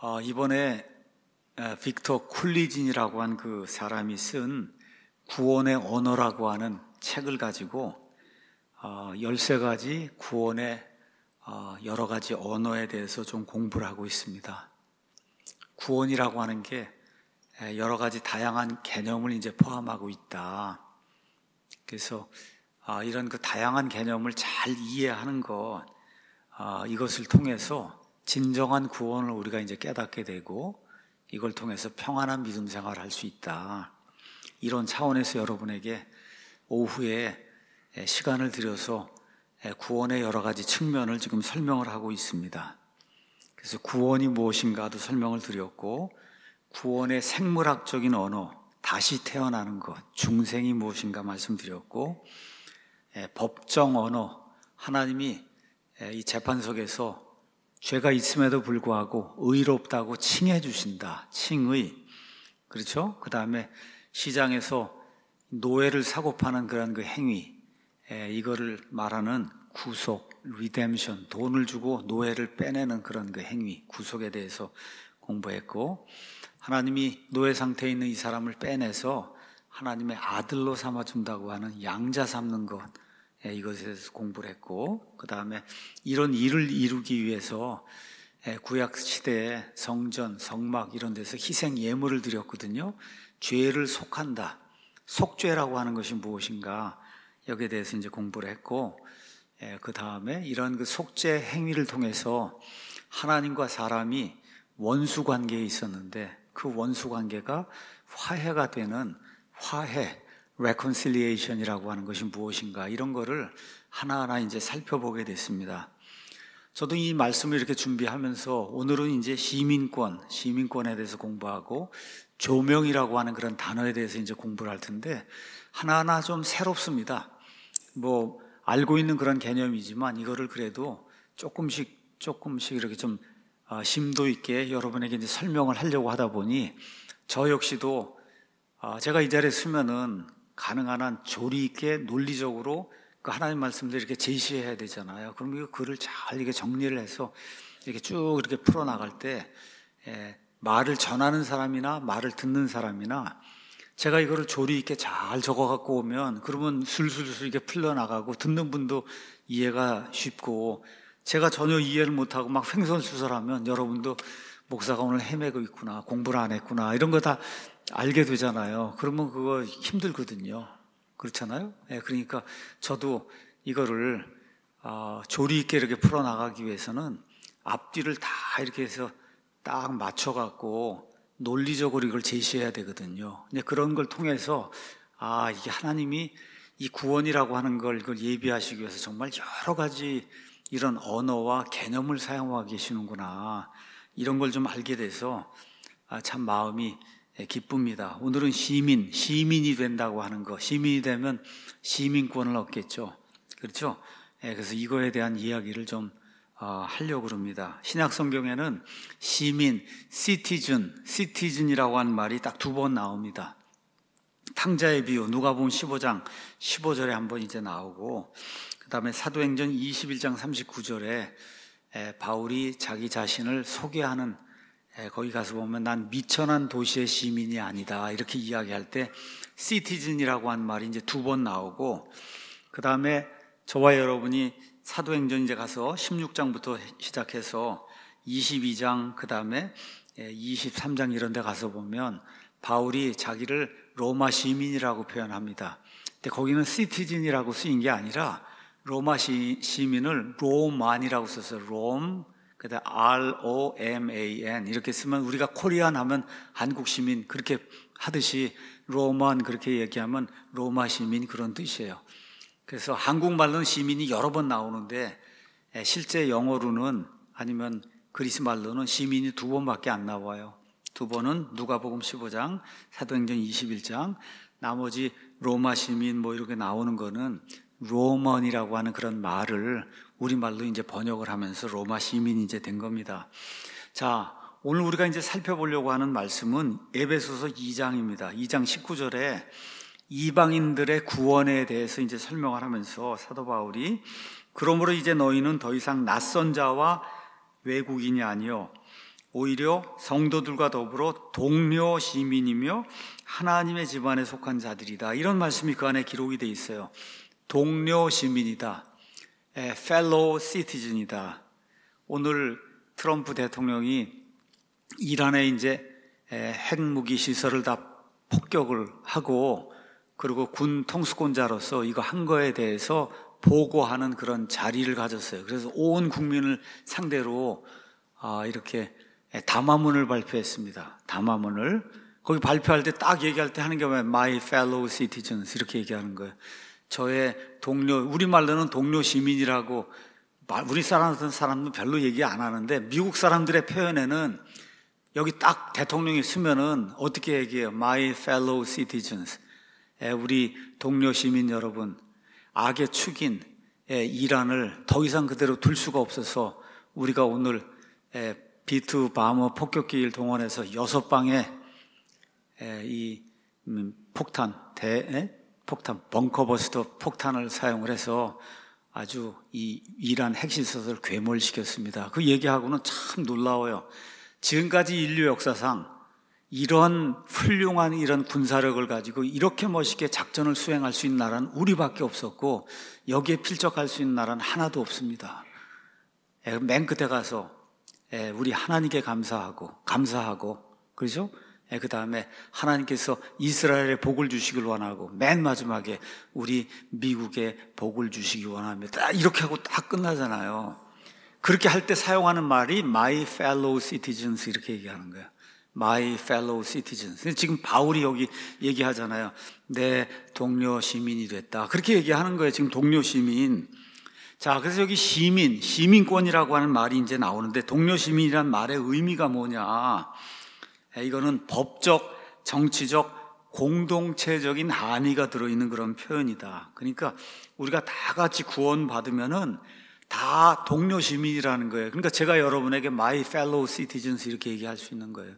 이번에 빅터 쿨리진이라고 한 그 사람이 쓴 구원의 언어라고 하는 책을 가지고 13가지 구원의 여러 가지 언어에 대해서 좀 공부를 하고 있습니다. 구원이라고 하는 게 여러 가지 다양한 개념을 이제 포함하고 있다. 그래서 이런 그 다양한 개념을 잘 이해하는 것, 이것을 통해서 진정한 구원을 우리가 이제 깨닫게 되고 이걸 통해서 평안한 믿음 생활을 할 수 있다. 이런 차원에서 여러분에게 오후에 시간을 들여서 구원의 여러 가지 측면을 지금 설명을 하고 있습니다. 그래서 구원이 무엇인가도 설명을 드렸고, 구원의 생물학적인 언어, 다시 태어나는 것, 중생이 무엇인가 말씀드렸고, 법정 언어, 하나님이 이 재판석에서 죄가 있음에도 불구하고 의롭다고 칭해 주신다. 칭의. 그렇죠? 그 다음에 시장에서 노예를 사고 파는 그런 그 행위, 이거를 말하는 구속, 리뎀션, 돈을 주고 노예를 빼내는 그런 그 행위, 구속에 대해서 공부했고, 하나님이 노예 상태에 있는 이 사람을 빼내서 하나님의 아들로 삼아준다고 하는 양자 삼는 것, 이것에 대해서 공부를 했고, 그 다음에 이런 일을 이루기 위해서 구약 시대에 성전, 성막 이런 데서 희생 예물을 드렸거든요. 죄를 속한다. 속죄라고 하는 것이 무엇인가, 여기에 대해서 이제 공부를 했고, 그 다음에 이런 그 속죄 행위를 통해서 하나님과 사람이 원수 관계에 있었는데 그 원수 관계가 화해가 되는 화해, reconciliation이라고 하는 것이 무엇인가, 이런 거를 하나하나 이제 살펴보게 됐습니다. 저도 이 말씀을 이렇게 준비하면서 오늘은 이제 시민권에 대해서 공부하고 조명이라고 하는 그런 단어에 대해서 이제 공부를 할 텐데, 하나하나 좀 새롭습니다. 알고 있는 그런 개념이지만 이거를 그래도 조금씩 이렇게 좀 심도 있게 여러분에게 이제 설명을 하려고 하다 보니, 저 역시도 제가 이 자리에 서면은 가능한 한 조리 있게 논리적으로 그 하나님 말씀들 이렇게 제시해야 되잖아요. 그럼 이 글을 잘 이렇게 정리를 해서 이렇게 쭉 이렇게 풀어나갈 때, 말을 전하는 사람이나 말을 듣는 사람이나 제가 이거를 조리 있게 잘 적어갖고 오면 그러면 술술술 이렇게 풀려나가고 듣는 분도 이해가 쉽고, 제가 전혀 이해를 못하고 막 횡설수설하면 여러분도 목사가 오늘 헤매고 있구나, 공부를 안 했구나, 이런 거 다 알게 되잖아요. 그러면 그거 힘들거든요. 그렇잖아요? 그러니까 저도 이거를 조리 있게 이렇게 풀어나가기 위해서는 앞뒤를 다 이렇게 해서 딱 맞춰갖고 논리적으로 이걸 제시해야 되거든요. 근데 그런 걸 통해서 이게 하나님이 이 구원이라고 하는 걸 이걸 예비하시기 위해서 정말 여러 가지 이런 언어와 개념을 사용하고 계시는구나, 이런 걸 좀 알게 돼서 참 마음이 기쁩니다. 오늘은 시민이 된다고 하는 거, 시민이 되면 시민권을 얻겠죠. 그렇죠? 그래서 이거에 대한 이야기를 좀 하려고 합니다. 신약 성경에는 시민, 시티즌이라고 하는 말이 딱 2번 나옵니다. 탕자의 비유, 누가복음 15장 15절에 한번 이제 나오고, 그 다음에 사도행전 21장 39절에 바울이 자기 자신을 소개하는, 거기 가서 보면 난 미천한 도시의 시민이 아니다, 이렇게 이야기할 때 시티즌이라고 하는 말이 이제 2번 나오고, 그 다음에 저와 여러분이 사도행전 이제 가서 16장부터 시작해서 22장, 그 다음에 23장 이런 데 가서 보면 바울이 자기를 로마 시민이라고 표현합니다. 근데 거기는 시티즌이라고 쓰인 게 아니라 로마 시민을 로만이라고 써서 롬, 그다음 ROMAN 이렇게 쓰면 우리가 코리안 하면 한국 시민 그렇게 하듯이 로만 그렇게 얘기하면 로마 시민, 그런 뜻이에요. 그래서 한국말로는 시민이 여러 번 나오는데 실제 영어로는 아니면 그리스 말로는 시민이 2번밖에 안 나와요. 2번은 누가복음 15장, 사도행전 21장, 나머지 로마 시민 이렇게 나오는 거는 로먼이라고 하는 그런 말을 우리말로 이제 번역을 하면서 로마 시민이 이제 된 겁니다. 자, 오늘 우리가 이제 살펴보려고 하는 말씀은 에베소서 2장입니다. 2장 19절에 이방인들의 구원에 대해서 이제 설명을 하면서 사도 바울이, 그러므로 이제 너희는 더 이상 낯선 자와 외국인이 아니요 오히려 성도들과 더불어 동료 시민이며 하나님의 집안에 속한 자들이다. 이런 말씀이 그 안에 기록이 돼 있어요. 동료 시민이다. fellow citizen이다. 오늘 트럼프 대통령이 이란에 이제 핵무기 시설을 다 폭격을 하고 그리고 군 통수권자로서 이거 한 거에 대해서 보고하는 그런 자리를 가졌어요. 그래서 온 국민을 상대로 이렇게 담화문을 발표했습니다. 담화문을 거기 발표할 때 딱 얘기할 때 하는 게 뭐예요? My fellow citizens 이렇게 얘기하는 거예요. 저의 동료, 우리말로는 동료 시민이라고 우리 사람은 별로 얘기 안 하는데 미국 사람들의 표현에는 여기 딱 대통령이 쓰면은 어떻게 얘기해요? My fellow citizens. 우리 동료 시민 여러분, 악의 축인 이란을 더 이상 그대로 둘 수가 없어서 우리가 오늘 B2 바머 폭격기를 동원해서 6방의 이 폭탄, 벙커버스터 폭탄을 사용을 해서 아주 이 이란 핵시설을 괴멸시켰습니다. 그 얘기하고는 참 놀라워요. 지금까지 인류 역사상 이런 훌륭한 이런 군사력을 가지고 이렇게 멋있게 작전을 수행할 수 있는 나라는 우리밖에 없었고 여기에 필적할 수 있는 나라는 하나도 없습니다. 맨 끝에 가서 우리 하나님께 감사하고 그렇죠? 그 다음에 하나님께서 이스라엘에 복을 주시길 원하고 맨 마지막에 우리 미국에 복을 주시기 원합니다. 이렇게 하고 딱 끝나잖아요. 그렇게 할 때 사용하는 말이 My fellow citizens 이렇게 얘기하는 거예요. My fellow citizens. 지금 바울이 여기 얘기하잖아요. 내 동료 시민이 됐다. 그렇게 얘기하는 거예요. 지금 동료 시민. 자, 그래서 여기 시민권이라고 하는 말이 이제 나오는데 동료 시민이란 말의 의미가 뭐냐? 이거는 법적, 정치적, 공동체적인 한의가 들어있는 그런 표현이다. 그러니까 우리가 다 같이 구원받으면은 다 동료 시민이라는 거예요. 그러니까 제가 여러분에게 My fellow citizens 이렇게 얘기할 수 있는 거예요.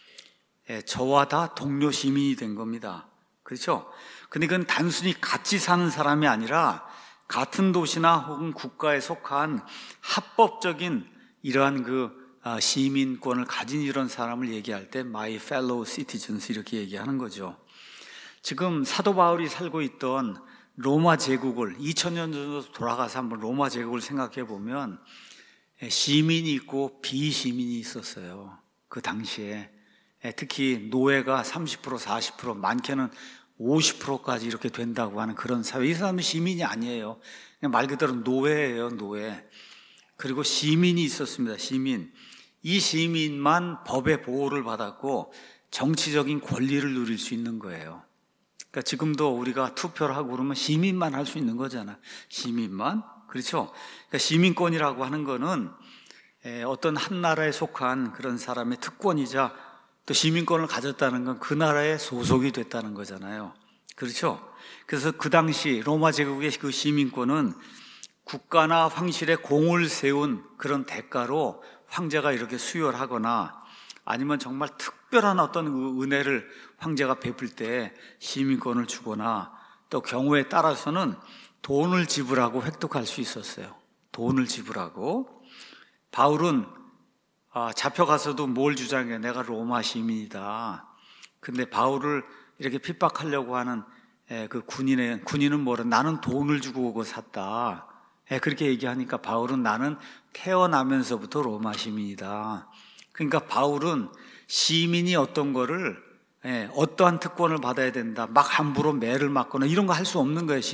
저와 다 동료 시민이 된 겁니다. 그렇죠? 근데 그건 단순히 같이 사는 사람이 아니라 같은 도시나 혹은 국가에 속한 합법적인 이러한 시민권을 가진 이런 사람을 얘기할 때 My fellow citizens 이렇게 얘기하는 거죠. 지금 사도 바울이 살고 있던 로마 제국을 2000년 전으로 돌아가서 한번 로마 제국을 생각해 보면 시민이 있고 비시민이 있었어요. 그 당시에 특히 노예가 30% 40% 많게는 50%까지 이렇게 된다고 하는 그런 사회. 이 사람은 시민이 아니에요. 그냥 말 그대로 노예예요, 노예. 그리고 시민이 있었습니다. 시민. 이 시민만 법의 보호를 받았고 정치적인 권리를 누릴 수 있는 거예요. 그러니까 지금도 우리가 투표를 하고 그러면 시민만 할 수 있는 거잖아. 시민만. 그렇죠? 그러니까 시민권이라고 하는 거는 어떤 한 나라에 속한 그런 사람의 특권이자 또 시민권을 가졌다는 건 그 나라에 소속이 됐다는 거잖아요. 그렇죠? 그래서 그 당시 로마 제국의 그 시민권은 국가나 황실에 공을 세운 그런 대가로 황제가 이렇게 수여하거나 아니면 정말 특별한 어떤 은혜를 황제가 베풀 때 시민권을 주거나 또 경우에 따라서는 돈을 지불하고 획득할 수 있었어요. 돈을 지불하고. 바울은 잡혀가서도 뭘 주장해? 내가 로마 시민이다. 근데 바울을 이렇게 핍박하려고 하는 그 군인은 뭐래? 나는 돈을 주고 오고 샀다. 그렇게 얘기하니까 바울은 나는 태어나면서부터 로마 시민이다. 그러니까 바울은 시민이 어떤 거를 어떠한 특권을 받아야 된다. 막 함부로 매를 맞거나 이런 거 할 수 없는 거예요.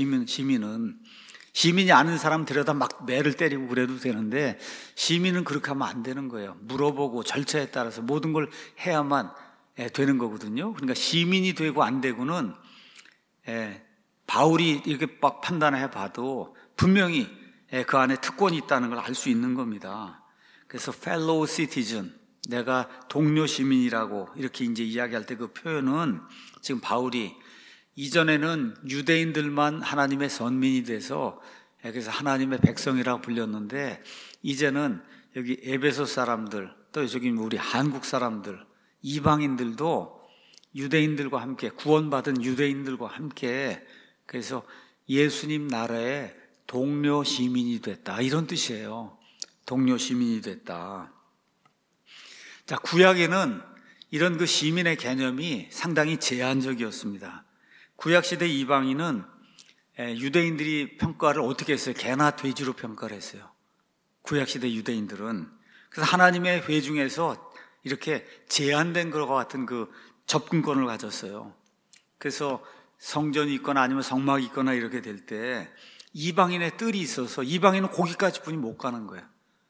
시민이 아는 사람 들여다 막 매를 때리고 그래도 되는데 시민은 그렇게 하면 안 되는 거예요. 물어보고 절차에 따라서 모든 걸 해야만 되는 거거든요. 그러니까 시민이 되고 안 되고는 바울이 이렇게 막 판단해 봐도 분명히 그 안에 특권이 있다는 걸 알 수 있는 겁니다. 그래서 fellow citizen, 내가 동료 시민이라고 이렇게 이제 이야기할 때 그 표현은 지금 바울이 이전에는 유대인들만 하나님의 선민이 돼서 그래서 하나님의 백성이라고 불렸는데 이제는 여기 에베소 사람들 또 저기 우리 한국 사람들 이방인들도 유대인들과 함께 구원받은 유대인들과 함께 그래서 예수님 나라의 동료 시민이 됐다 이런 뜻이에요. 동료 시민이 됐다. 자, 구약에는 이런 그 시민의 개념이 상당히 제한적이었습니다. 구약시대 이방인은 유대인들이 평가를 어떻게 했어요? 개나 돼지로 평가를 했어요. 구약시대 유대인들은. 그래서 하나님의 회 중에서 이렇게 제한된 것과 같은 그 접근권을 가졌어요. 그래서 성전이 있거나 아니면 성막이 있거나 이렇게 될 때 이방인의 뜰이 있어서 이방인은 거기까지 뿐이 못 가는 거예요.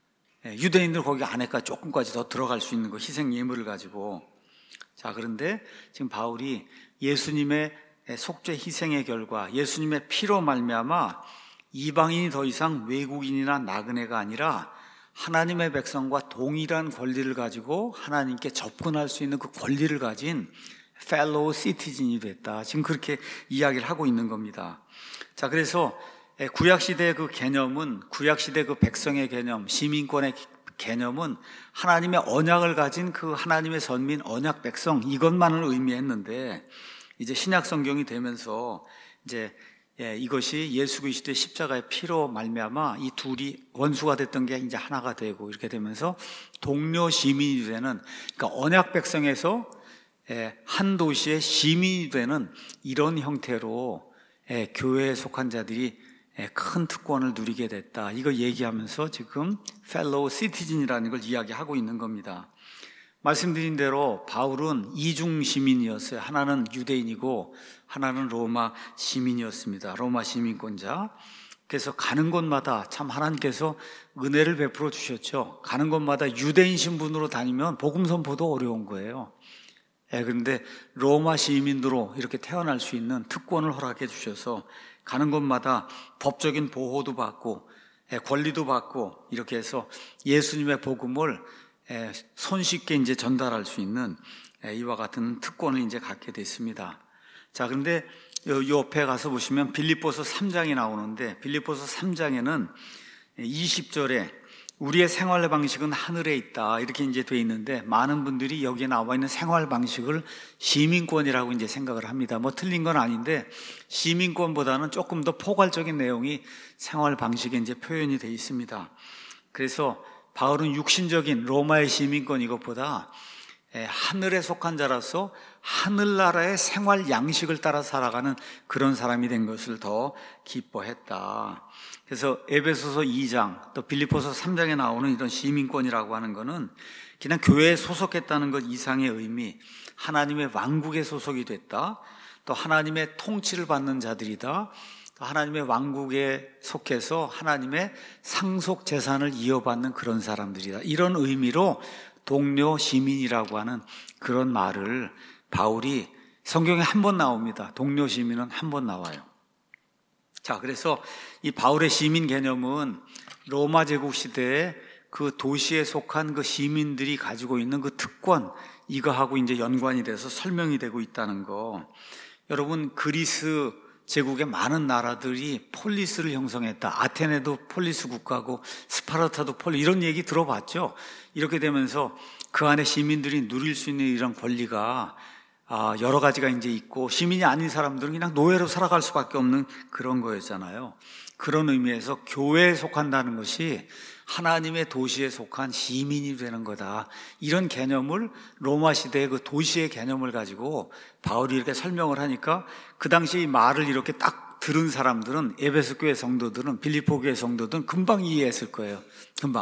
유대인들 거기 안에까지 조금까지 더 들어갈 수 있는 거, 희생 예물을 가지고. 자, 그런데 지금 바울이 예수님의 속죄 희생의 결과, 예수님의 피로 말미암아 이방인이 더 이상 외국인이나 나그네가 아니라 하나님의 백성과 동일한 권리를 가지고 하나님께 접근할 수 있는 그 권리를 가진 fellow citizen이 됐다. 지금 그렇게 이야기를 하고 있는 겁니다. 자, 그래서 구약시대의 그 개념은, 구약시대 그 백성의 개념, 시민권의 개념은 하나님의 언약을 가진 그 하나님의 선민 언약 백성, 이것만을 의미했는데, 이제 신약 성경이 되면서 이제 이것이 예수 그리스도의 십자가의 피로 말미암아 이 둘이 원수가 됐던 게 이제 하나가 되고 이렇게 되면서 동료 시민이 되는, 그러니까 언약 백성에서 한 도시의 시민이 되는 이런 형태로 교회에 속한 자들이 큰 특권을 누리게 됐다. 이거 얘기하면서 지금 fellow citizen이라는 걸 이야기하고 있는 겁니다. 말씀드린 대로 바울은 이중 시민이었어요. 하나는 유대인이고 하나는 로마 시민이었습니다. 로마 시민권자. 그래서 가는 곳마다 참 하나님께서 은혜를 베풀어 주셨죠. 가는 곳마다 유대인 신분으로 다니면 복음 선포도 어려운 거예요. 그런데 로마 시민으로 이렇게 태어날 수 있는 특권을 허락해 주셔서 가는 곳마다 법적인 보호도 받고 권리도 받고 이렇게 해서 예수님의 복음을 손쉽게 이제 전달할 수 있는 이와 같은 특권을 이제 갖게 됐습니다. 자, 그런데 이 옆에 가서 보시면 빌립보서 3장이 나오는데, 빌립보서 3장에는 20절에 우리의 생활 방식은 하늘에 있다 이렇게 이제 돼 있는데, 많은 분들이 여기에 나와 있는 생활 방식을 시민권이라고 이제 생각을 합니다. 뭐 틀린 건 아닌데 시민권보다는 조금 더 포괄적인 내용이 생활 방식에 이제 표현이 돼 있습니다. 그래서 바울은 육신적인 로마의 시민권 이것보다 하늘에 속한 자라서 하늘나라의 생활 양식을 따라 살아가는 그런 사람이 된 것을 더 기뻐했다. 그래서 에베소서 2장 또 빌립보서 3장에 나오는 이런 시민권이라고 하는 것은 그냥 교회에 소속했다는 것 이상의 의미, 하나님의 왕국에 소속이 됐다, 또 하나님의 통치를 받는 자들이다, 또 하나님의 왕국에 속해서 하나님의 상속 재산을 이어받는 그런 사람들이다, 이런 의미로 동료 시민이라고 하는 그런 말을 바울이 성경에 한 번 나옵니다. 동료 시민은 한 번 나와요. 자, 그래서 이 바울의 시민 개념은 로마 제국 시대에 그 도시에 속한 그 시민들이 가지고 있는 그 특권, 이거하고 이제 연관이 돼서 설명이 되고 있다는 거. 여러분, 그리스 제국의 많은 나라들이 폴리스를 형성했다. 아테네도 폴리스 국가고 스파르타도 이런 얘기 들어봤죠? 이렇게 되면서 그 안에 시민들이 누릴 수 있는 이런 권리가 여러 가지가 이제 있고, 시민이 아닌 사람들은 그냥 노예로 살아갈 수밖에 없는 그런 거였잖아요. 그런 의미에서 교회에 속한다는 것이 하나님의 도시에 속한 시민이 되는 거다. 이런 개념을 로마 시대의 그 도시의 개념을 가지고 바울이 이렇게 설명을 하니까 그 당시 이 말을 이렇게 딱 들은 사람들은, 에베소 교회 성도들은, 빌립보 교회 성도들은 금방 이해했을 거예요. 금방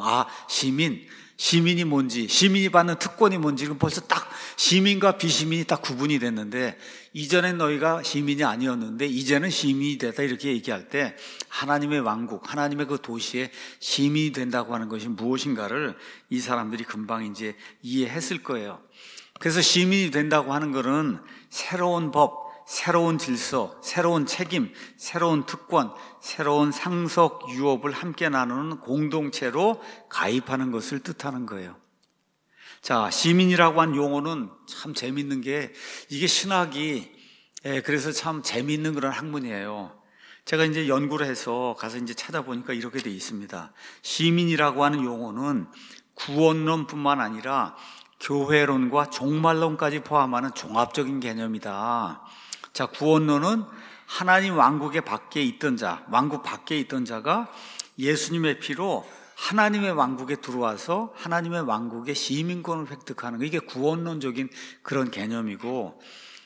시민이 뭔지, 시민이 받는 특권이 뭔지, 그럼 벌써 딱 시민과 비시민이 딱 구분이 됐는데, 이전엔 너희가 시민이 아니었는데 이제는 시민이 됐다 이렇게 얘기할 때 하나님의 왕국, 하나님의 그 도시에 시민이 된다고 하는 것이 무엇인가를 이 사람들이 금방 이제 이해했을 거예요. 그래서 시민이 된다고 하는 것은 새로운 법, 새로운 질서, 새로운 책임, 새로운 특권, 새로운 상속 유업을 함께 나누는 공동체로 가입하는 것을 뜻하는 거예요. 자, 시민이라고 한 용어는 참 재밌는 게, 이게 신학이 그래서 참 재미있는 그런 학문이에요. 제가 이제 연구를 해서 가서 이제 찾아보니까 이렇게 돼 있습니다. 시민이라고 하는 용어는 구원론뿐만 아니라 교회론과 종말론까지 포함하는 종합적인 개념이다. 자, 구원론은 하나님 왕국의 밖에 있던 자, 왕국 밖에 있던 자가 예수님의 피로 하나님의 왕국에 들어와서 하나님의 왕국의 시민권을 획득하는 거, 이게 구원론적인 그런 개념이고,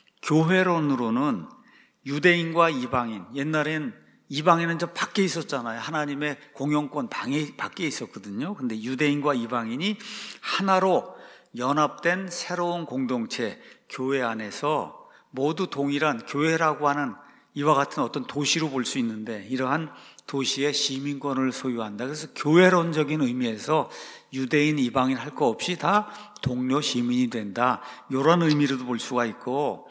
교회론으로는 유대인과 이방인, 옛날엔 이방인은 저 밖에 있었잖아요. 하나님의 공영권 밖에 있었거든요. 근데 유대인과 이방인이 하나로 연합된 새로운 공동체, 교회 안에서 모두 동일한 교회라고 하는 이와 같은 어떤 도시로 볼 수 있는데, 이러한 도시의 시민권을 소유한다. 그래서 교회론적인 의미에서 유대인, 이방인 할 거 없이 다 동료 시민이 된다. 이런 의미로도 볼 수가 있고,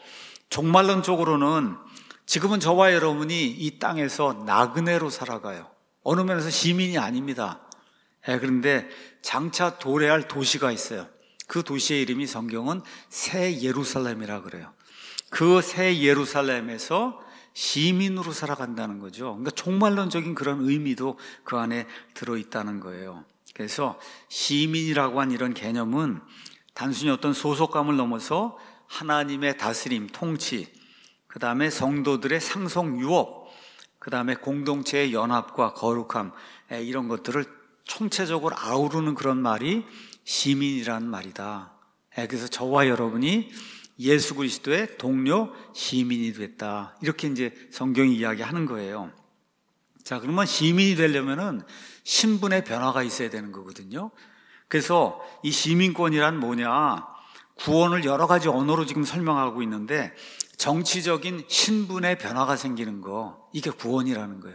종말론적으로는 지금은 저와 여러분이 이 땅에서 나그네로 살아가요. 어느 면에서 시민이 아닙니다. 그런데 장차 도래할 도시가 있어요. 그 도시의 이름이 성경은 새 예루살렘이라 그래요. 그 새 예루살렘에서 시민으로 살아간다는 거죠. 그러니까 종말론적인 그런 의미도 그 안에 들어있다는 거예요. 그래서 시민이라고 한 이런 개념은 단순히 어떤 소속감을 넘어서 하나님의 다스림, 통치, 그 다음에 성도들의 상속 유업, 그 다음에 공동체의 연합과 거룩함, 이런 것들을 총체적으로 아우르는 그런 말이 시민이라는 말이다. 그래서 저와 여러분이 예수 그리스도의 동료 시민이 됐다. 이렇게 이제 성경이 이야기하는 거예요. 자, 그러면 시민이 되려면은 신분의 변화가 있어야 되는 거거든요. 그래서 이 시민권이란 뭐냐? 구원을 여러 가지 언어로 지금 설명하고 있는데, 정치적인 신분의 변화가 생기는 거, 이게 구원이라는 거예요.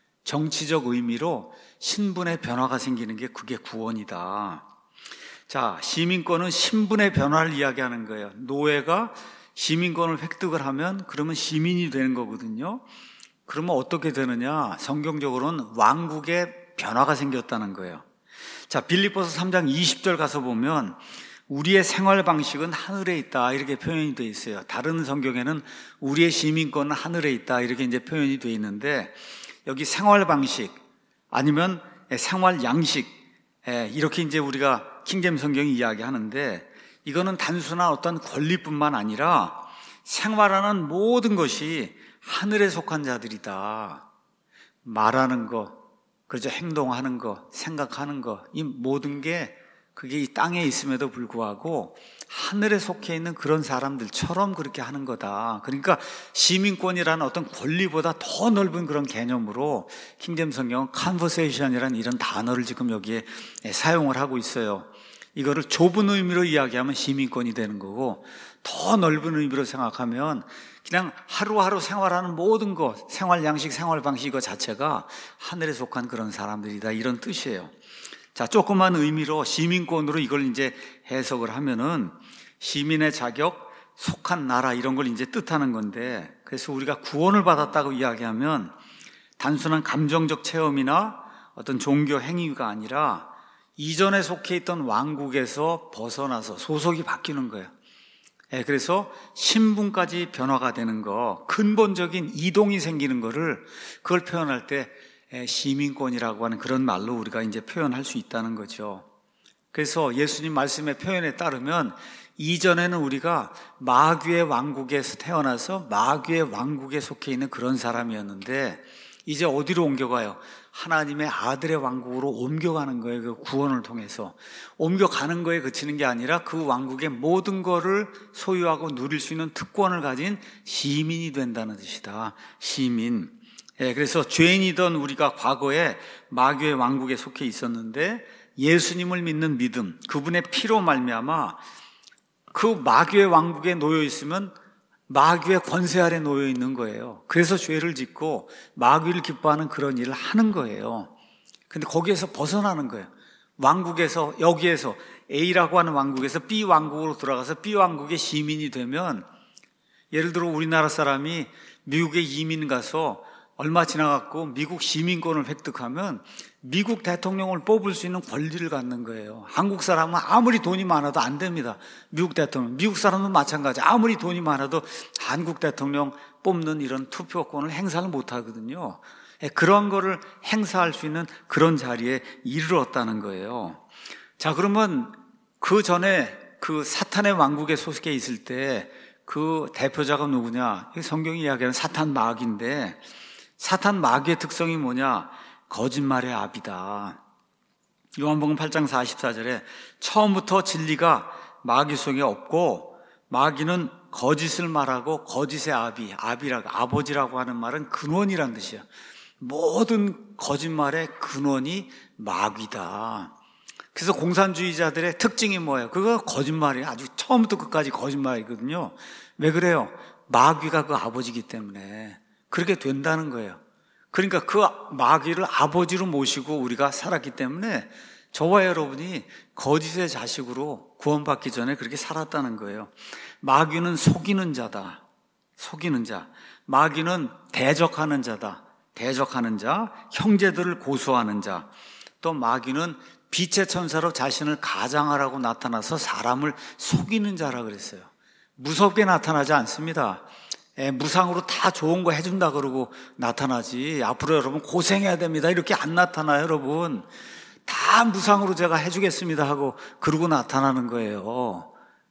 정치적 의미로 신분의 변화가 생기는 게 그게 구원이다. 자, 시민권은 신분의 변화를 이야기하는 거예요. 노예가 시민권을 획득을 하면 그러면 시민이 되는 거거든요. 그러면 어떻게 되느냐? 성경적으로는 왕국의 변화가 생겼다는 거예요. 자, 빌립보서 3장 20절 가서 보면 우리의 생활 방식은 하늘에 있다, 이렇게 표현이 되어 있어요. 다른 성경에는 우리의 시민권은 하늘에 있다, 이렇게 이제 표현이 되어 있는데, 여기 생활 방식 아니면 생활 양식, 이렇게 이제 우리가 킹제임 성경이 이야기하는데, 이거는 단순한 어떤 권리뿐만 아니라 생활하는 모든 것이 하늘에 속한 자들이다. 말하는 거, 그렇죠, 행동하는 거, 생각하는 거, 이 모든 게 그게 이 땅에 있음에도 불구하고 하늘에 속해 있는 그런 사람들처럼 그렇게 하는 거다. 그러니까 시민권이라는 어떤 권리보다 더 넓은 그런 개념으로 킹제임 성경은 conversation이라는 이런 단어를 지금 여기에 사용을 하고 있어요. 이거를 좁은 의미로 이야기하면 시민권이 되는 거고, 더 넓은 의미로 생각하면 그냥 하루하루 생활하는 모든 것, 생활 양식, 생활 방식 이거 자체가 하늘에 속한 그런 사람들이다, 이런 뜻이에요. 자, 조그만 의미로 시민권으로 이걸 이제 해석을 하면은 시민의 자격, 속한 나라, 이런 걸 이제 뜻하는 건데, 그래서 우리가 구원을 받았다고 이야기하면 단순한 감정적 체험이나 어떤 종교 행위가 아니라 이전에 속해 있던 왕국에서 벗어나서 소속이 바뀌는 거예요. 그래서 신분까지 변화가 되는 거, 근본적인 이동이 생기는 거를, 그걸 표현할 때 시민권이라고 하는 그런 말로 우리가 이제 표현할 수 있다는 거죠. 그래서 예수님 말씀의 표현에 따르면 이전에는 우리가 마귀의 왕국에서 태어나서 마귀의 왕국에 속해 있는 그런 사람이었는데, 이제 어디로 옮겨가요? 하나님의 아들의 왕국으로 옮겨가는 거예요. 그 구원을 통해서 옮겨가는 거에 그치는 게 아니라 그 왕국의 모든 거를 소유하고 누릴 수 있는 특권을 가진 시민이 된다는 뜻이다. 시민. 그래서 죄인이던 우리가 과거에 마귀의 왕국에 속해 있었는데, 예수님을 믿는 믿음, 그분의 피로 말미암아 그 마귀의 왕국에 놓여 있으면 마귀의 권세 아래 놓여 있는 거예요. 그래서 죄를 짓고 마귀를 기뻐하는 그런 일을 하는 거예요. 근데 거기에서 벗어나는 거예요. 왕국에서, 여기에서 A라고 하는 왕국에서 B 왕국으로 들어가서 B 왕국의 시민이 되면, 예를 들어 우리나라 사람이 미국에 이민 가서 얼마 지나갖고 미국 시민권을 획득하면 미국 대통령을 뽑을 수 있는 권리를 갖는 거예요. 한국 사람은 아무리 돈이 많아도 안 됩니다. 미국 대통령, 미국 사람은 마찬가지. 아무리 돈이 많아도 한국 대통령 뽑는 이런 투표권을 행사를 못 하거든요. 그런 거를 행사할 수 있는 그런 자리에 이르렀다는 거예요. 자, 그러면 그 전에 그 사탄의 왕국에 소속해 있을 때 그 대표자가 누구냐? 성경이 이야기하는 사탄 마귀인데, 사탄 마귀의 특성이 뭐냐? 거짓말의 아비다. 요한복음 8장 44절에 처음부터 진리가 마귀 속에 없고 마귀는 거짓을 말하고 거짓의 아비라고 아버지라고 하는 말은 근원이란 뜻이에요. 모든 거짓말의 근원이 마귀다. 그래서 공산주의자들의 특징이 뭐예요? 그거 거짓말이에요. 아주 처음부터 끝까지 거짓말이거든요. 왜 그래요? 마귀가 그 아버지이기 때문에 그렇게 된다는 거예요. 그러니까 그 마귀를 아버지로 모시고 우리가 살았기 때문에 저와 여러분이 거짓의 자식으로 구원받기 전에 그렇게 살았다는 거예요. 마귀는 속이는 자다. 속이는 자. 마귀는 대적하는 자다. 대적하는 자. 형제들을 고소하는 자. 또 마귀는 빛의 천사로 자신을 가장하라고 나타나서 사람을 속이는 자라 그랬어요. 무섭게 나타나지 않습니다. 무상으로 다 좋은 거 해준다 그러고 나타나지. 앞으로 여러분 고생해야 됩니다. 이렇게 안 나타나요, 여러분. 다 무상으로 제가 해주겠습니다 하고 그러고 나타나는 거예요.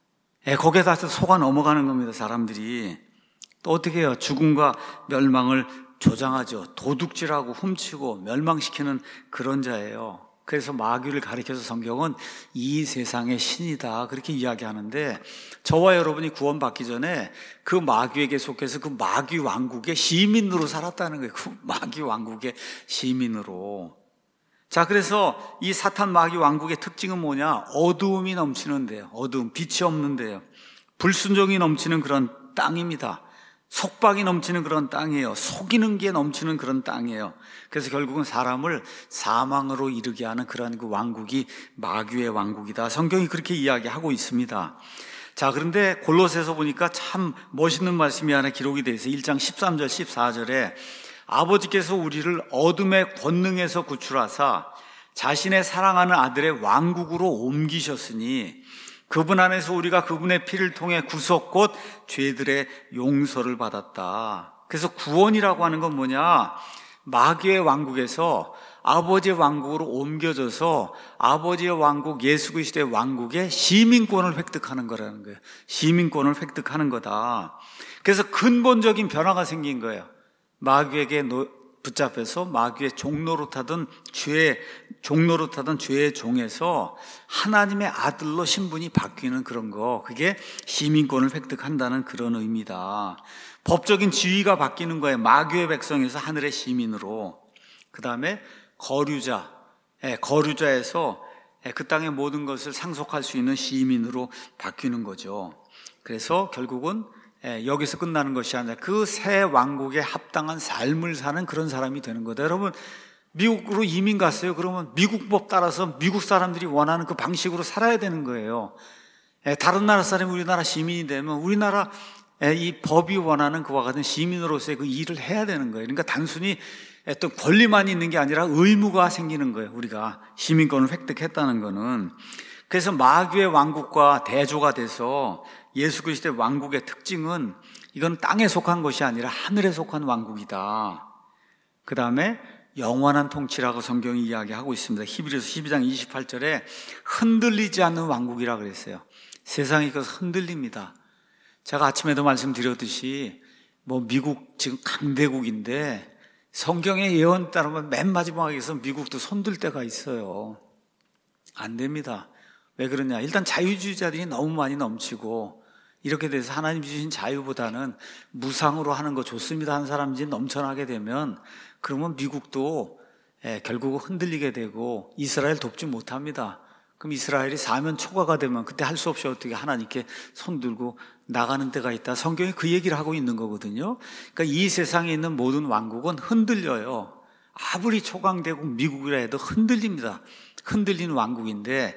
거기에 다 속아 넘어가는 겁니다, 사람들이. 또 어떻게 해요? 죽음과 멸망을 조장하죠. 도둑질하고 훔치고 멸망시키는 그런 자예요. 그래서 마귀를 가리켜서 성경은 이 세상의 신이다 그렇게 이야기하는데, 저와 여러분이 구원받기 전에 그 마귀에게 속해서 그 마귀 왕국의 시민으로 살았다는 거예요. 그 마귀 왕국의 시민으로. 자, 그래서 이 사탄 마귀 왕국의 특징은 뭐냐? 어두움이 넘치는데요. 어두움, 빛이 없는데요. 불순종이 넘치는 그런 땅입니다. 속박이 넘치는 그런 땅이에요. 속이는 게 넘치는 그런 땅이에요. 그래서 결국은 사람을 사망으로 이르게 하는 그런 그 왕국이 마귀의 왕국이다. 성경이 그렇게 이야기하고 있습니다. 자, 그런데 골로새서 보니까 참 멋있는 말씀이 하나 기록이 되어 있어요. 1장 13절 14절에 아버지께서 우리를 어둠의 권능에서 구출하사 자신의 사랑하는 아들의 왕국으로 옮기셨으니 그분 안에서 우리가 그분의 피를 통해 구속 곧 죄들의 용서를 받았다. 그래서 구원이라고 하는 건 뭐냐? 마귀의 왕국에서 아버지의 왕국으로 옮겨져서 아버지의 왕국, 예수 그리스도의 왕국의 시민권을 획득하는 거라는 거예요. 시민권을 획득하는 거다. 그래서 근본적인 변화가 생긴 거예요. 마귀에게 붙잡혀서 마귀의 종로로 타던 죄의 종에서 하나님의 아들로 신분이 바뀌는 그런 거, 그게 시민권을 획득한다는 그런 의미다. 법적인 지위가 바뀌는 거예요. 마귀의 백성에서 하늘의 시민으로. 그 다음에 거류자에서 그 땅의 모든 것을 상속할 수 있는 시민으로 바뀌는 거죠. 그래서 결국은 여기서 끝나는 것이 아니라 그 새 왕국에 합당한 삶을 사는 그런 사람이 되는 거다. 여러분, 미국으로 이민 갔어요. 그러면 미국 법 따라서 미국 사람들이 원하는 그 방식으로 살아야 되는 거예요. 다른 나라 사람이 우리나라 시민이 되면 우리나라 이 법이 원하는 그와 같은 시민으로서의 그 일을 해야 되는 거예요. 그러니까 단순히 또 권리만 있는 게 아니라 의무가 생기는 거예요. 우리가 시민권을 획득했다는 거는. 그래서 마귀의 왕국과 대조가 돼서 예수 그리스도의 왕국의 특징은 이건 땅에 속한 것이 아니라 하늘에 속한 왕국이다. 그 다음에 영원한 통치라고 성경이 이야기하고 있습니다. 히브리서 12장 28절에 흔들리지 않는 왕국이라고 그랬어요. 세상이 그래서 흔들립니다. 제가 아침에도 말씀드렸듯이 미국 지금 강대국인데 성경의 예언 따르면 맨 마지막에서 미국도 손들 때가 있어요. 안 됩니다. 왜 그러냐? 일단 자유주의자들이 너무 많이 넘치고 이렇게 돼서 하나님 주신 자유보다는 무상으로 하는 거 좋습니다 하는 사람들이 넘쳐나게 되면 그러면 미국도 결국은 흔들리게 되고 이스라엘 돕지 못합니다. 그럼 이스라엘이 사면 초과가 되면 그때 할 수 없이 어떻게 하나님께 손들고 나가는 때가 있다. 성경이 그 얘기를 하고 있는 거거든요. 그러니까 이 세상에 있는 모든 왕국은 흔들려요. 아무리 초강대국 미국이라 해도 흔들립니다. 흔들리는 왕국인데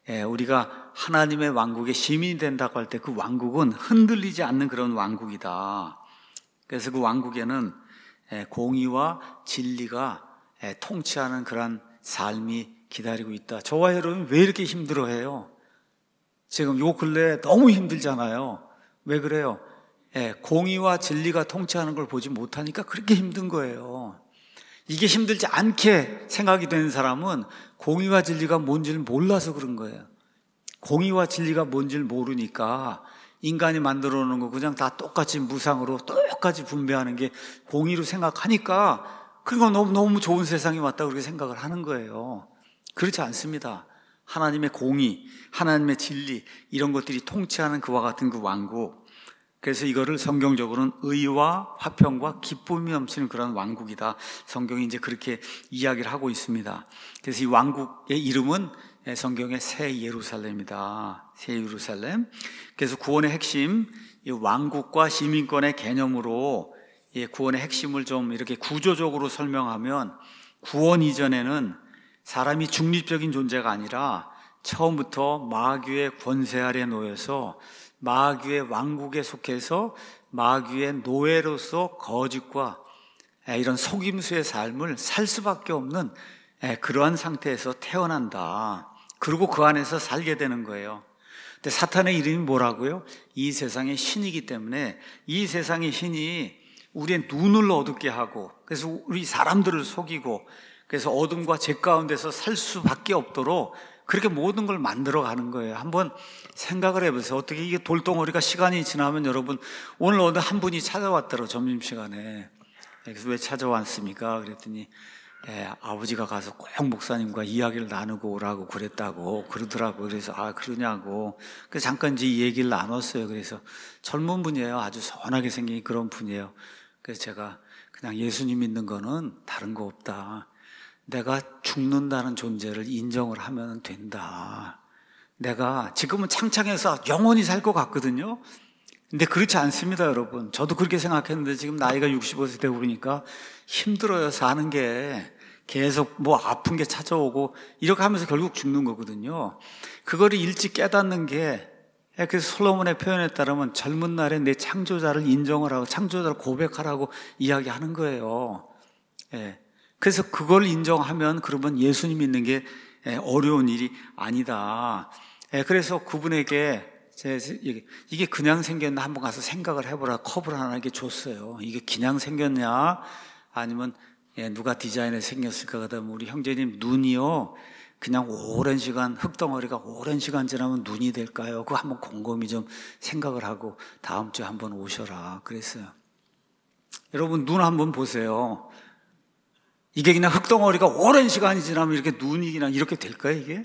우리가 하나님의 왕국의 시민이 된다고 할 때 그 왕국은 흔들리지 않는 그런 왕국이다. 그래서 그 왕국에는 공의와 진리가 통치하는 그런 삶이 기다리고 있다. 저와 여러분 왜 이렇게 힘들어해요? 지금 요 근래에 너무 힘들잖아요. 왜 그래요? 공의와 진리가 통치하는 걸 보지 못하니까 그렇게 힘든 거예요. 이게 힘들지 않게 생각이 되는 사람은 공의와 진리가 뭔지를 몰라서 그런 거예요. 공의와 진리가 뭔지를 모르니까 인간이 만들어 놓은 거 그냥 다 똑같이 무상으로 똑같이 분배하는 게 공의로 생각하니까 그거 너무 좋은 세상이 왔다 그렇게 생각을 하는 거예요. 그렇지 않습니다. 하나님의 공의, 하나님의 진리, 이런 것들이 통치하는 그와 같은 그 왕국. 그래서 이거를 성경적으로는 의와 화평과 기쁨이 넘치는 그런 왕국이다. 성경이 이제 그렇게 이야기를 하고 있습니다. 그래서 이 왕국의 이름은 성경의 새 예루살렘이다. 새 예루살렘. 그래서 구원의 핵심, 이 왕국과 시민권의 개념으로 구원의 핵심을 좀 이렇게 구조적으로 설명하면, 구원 이전에는 사람이 중립적인 존재가 아니라 처음부터 마귀의 권세 아래 놓여서 마귀의 왕국에 속해서 마귀의 노예로서 거짓과 이런 속임수의 삶을 살 수밖에 없는 그러한 상태에서 태어난다. 그리고 그 안에서 살게 되는 거예요. 근데 사탄의 이름이 뭐라고요? 이 세상의 신이기 때문에 이 세상의 신이 우리의 눈을 어둡게 하고, 그래서 우리 사람들을 속이고, 그래서 어둠과 죄 가운데서 살 수밖에 없도록 그렇게 모든 걸 만들어 가는 거예요. 한번 생각을 해보세요. 어떻게 이게 돌덩어리가 시간이 지나면, 여러분 오늘 어느 한 분이 찾아왔더라고요. 점심시간에. 그래서 왜 찾아왔습니까? 그랬더니 아버지가 가서 꼭 목사님과 이야기를 나누고 오라고 그랬다고 그러더라고요. 그래서 그러냐고. 그래서 잠깐 이제 이 얘기를 나눴어요. 그래서 젊은 분이에요. 아주 선하게 생긴 그런 분이에요. 그래서 제가 그냥 예수님 믿는 거는 다른 거 없다. 내가 죽는다는 존재를 인정을 하면 된다. 내가 지금은 창창해서 영원히 살 것 같거든요. 근데 그렇지 않습니다, 여러분. 저도 그렇게 생각했는데 지금 나이가 65세 되고 그러니까 힘들어요. 사는 게 계속 뭐 아픈 게 찾아오고 이렇게 하면서 결국 죽는 거거든요. 그거를 일찍 깨닫는 게, 그래서 솔로몬의 표현에 따르면 젊은 날에 내 창조자를 인정을 하고 창조자를 고백하라고 이야기하는 거예요. 그래서 그걸 인정하면 그러면 예수님 믿는 게 어려운 일이 아니다. 그래서 그분에게 이게 그냥 생겼나 한번 가서 생각을 해보라. 컵을 하나 이렇게 줬어요. 이게 그냥 생겼냐 아니면 누가 디자인에 생겼을까 하다 보면 우리 형제님 눈이요 그냥 오랜 시간, 흙덩어리가 오랜 시간 지나면 눈이 될까요? 그거 한번 곰곰이 좀 생각을 하고 다음 주에 한번 오셔라 그랬어요. 여러분 눈 한번 보세요. 이게 그냥 흙덩어리가 오랜 시간이 지나면 이렇게 눈이 그냥 이렇게 될까요, 이게?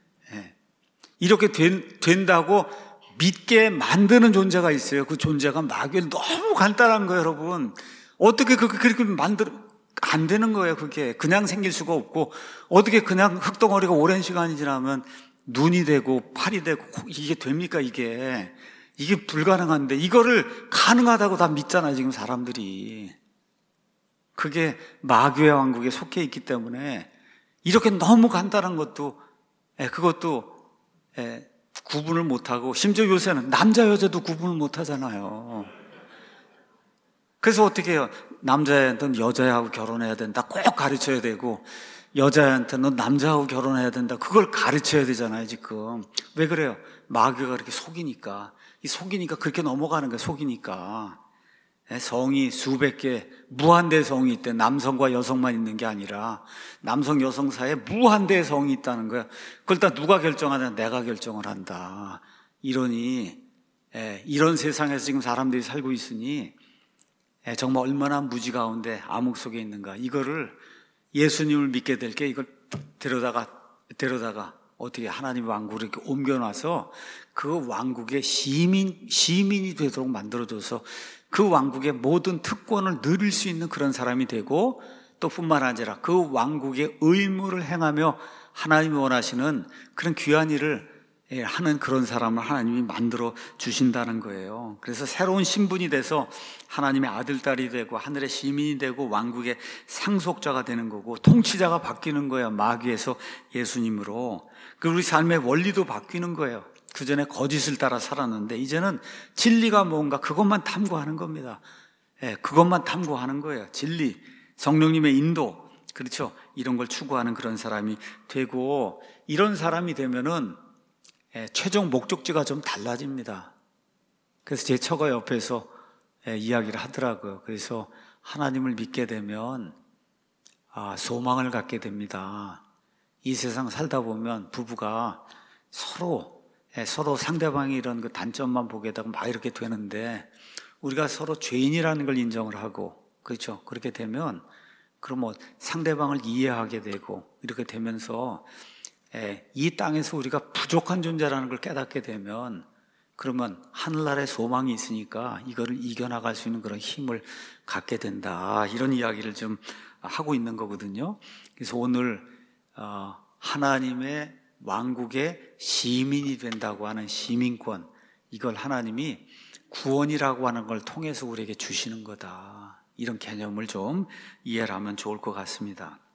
이렇게 된다고 믿게 만드는 존재가 있어요. 그 존재가 마귀를 너무 간단한 거예요, 여러분. 어떻게 그렇게 안 되는 거예요, 그게. 그냥 생길 수가 없고, 어떻게 그냥 흙덩어리가 오랜 시간이 지나면 눈이 되고, 팔이 되고, 이게 됩니까, 이게? 이게 불가능한데, 이거를 가능하다고 다 믿잖아요, 지금 사람들이. 그게 마귀의 왕국에 속해 있기 때문에 이렇게 너무 간단한 것도 그것도 구분을 못하고, 심지어 요새는 남자 여자도 구분을 못하잖아요. 그래서 어떻게 해요? 남자애한테는 여자하고 결혼해야 된다 꼭 가르쳐야 되고, 여자애한테는 남자하고 결혼해야 된다 그걸 가르쳐야 되잖아요. 지금 왜 그래요? 마귀가 그렇게 속이니까 그렇게 넘어가는 거예요. 속이니까. 성이 수백 개, 무한대의 성이 있대. 남성과 여성만 있는 게 아니라 남성, 여성 사이에 무한대의 성이 있다는 거야. 그걸 다 누가 결정하냐? 내가 결정을 한다. 이러니 이런 세상에서 지금 사람들이 살고 있으니 정말 얼마나 무지 가운데 암흑 속에 있는가. 이거를 예수님을 믿게 될 게, 이걸 데려다가 어떻게 하나님의 왕국을 이렇게 옮겨놔서 그 왕국의 시민이 되도록 만들어줘서 그 왕국의 모든 특권을 누릴 수 있는 그런 사람이 되고, 또 뿐만 아니라 그 왕국의 의무를 행하며 하나님이 원하시는 그런 귀한 일을 하는 그런 사람을 하나님이 만들어 주신다는 거예요. 그래서 새로운 신분이 돼서 하나님의 아들, 딸이 되고 하늘의 시민이 되고 왕국의 상속자가 되는 거고, 통치자가 바뀌는 거예요. 마귀에서 예수님으로. 그리고 우리 삶의 원리도 바뀌는 거예요. 그전에 거짓을 따라 살았는데 이제는 진리가 뭔가 그것만 탐구하는 겁니다. 그것만 탐구하는 거예요. 진리, 성령님의 인도, 그렇죠? 이런 걸 추구하는 그런 사람이 되고, 이런 사람이 되면은 최종 목적지가 좀 달라집니다. 그래서 제 처가 옆에서 이야기를 하더라고요. 그래서 하나님을 믿게 되면 소망을 갖게 됩니다. 이 세상 살다 보면 부부가 서로 상대방이 이런 그 단점만 보게 되고 막 이렇게 되는데, 우리가 서로 죄인이라는 걸 인정을 하고, 그렇죠? 그렇게 되면 그럼 상대방을 이해하게 되고 이렇게 되면서 이 땅에서 우리가 부족한 존재라는 걸 깨닫게 되면 그러면 하늘나라에 소망이 있으니까 이거를 이겨나갈 수 있는 그런 힘을 갖게 된다. 이런 이야기를 좀 하고 있는 거거든요. 그래서 오늘 하나님의 왕국의 시민이 된다고 하는 시민권, 이걸 하나님이 구원이라고 하는 걸 통해서 우리에게 주시는 거다. 이런 개념을 좀 이해를 하면 좋을 것 같습니다.